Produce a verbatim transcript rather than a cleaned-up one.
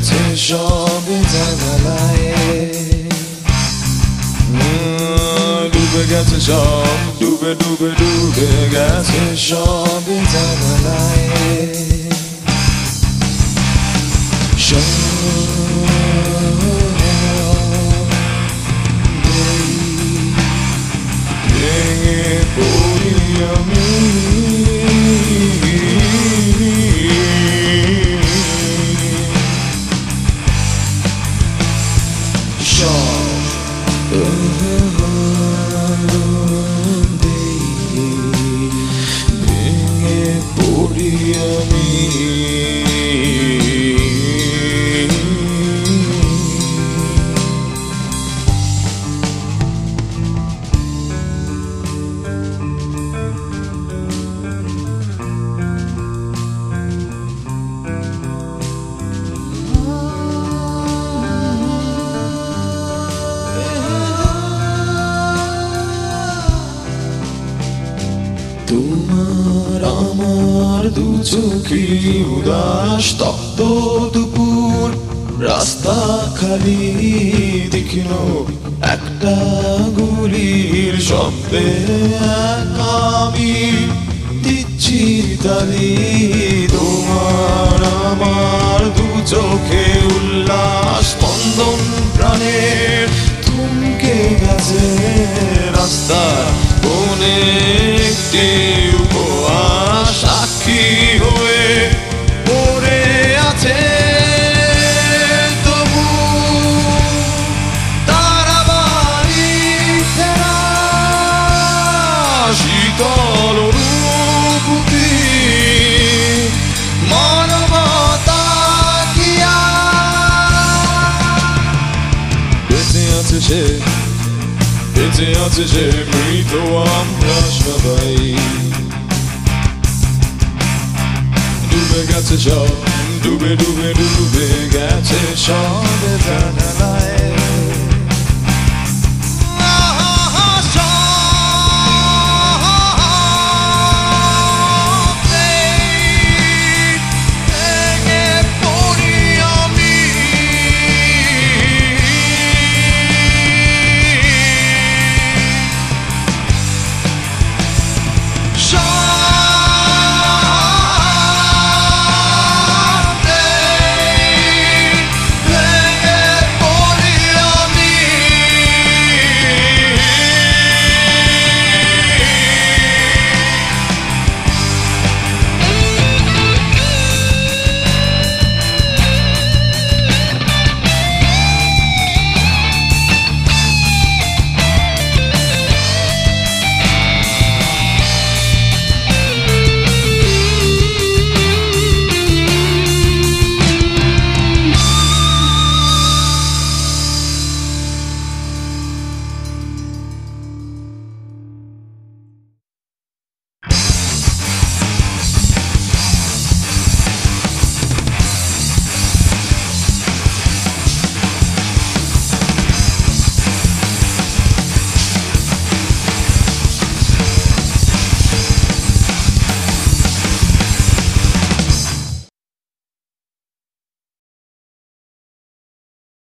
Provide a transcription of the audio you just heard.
গেছে সবে জানালায়, ডুবে গেছে সব, ডুবে ডুবে ডুবে গেছে সবে জানালায়। ভেঙে পড়ি আমি, ভেঙে পড়ি আমি। তোমার আমার দু চোখে উদাস তপ্ত দুপুর, রাস্তা খালি দেখিল একটা গুলির শব্দে, আমি দিচ্ছি তালি। তোমার আমার দু চোখে উল্লাস স্পন্দন প্রাণের থমকে গেছে রাস্তা কোণে একটি উপহাস সাক্ষী হয়ে পড়ে আছে তবু তারা বাড়ি ফেরা শীতল অনুভূতি মানবতা কিয়া বেঁচে আছে সে, বেঁচে আছে সে, মৃত আমরা সবাই। ডুবে গেছে সব, ডুবে ডুবে ডুবে গেছে সব জানালায়।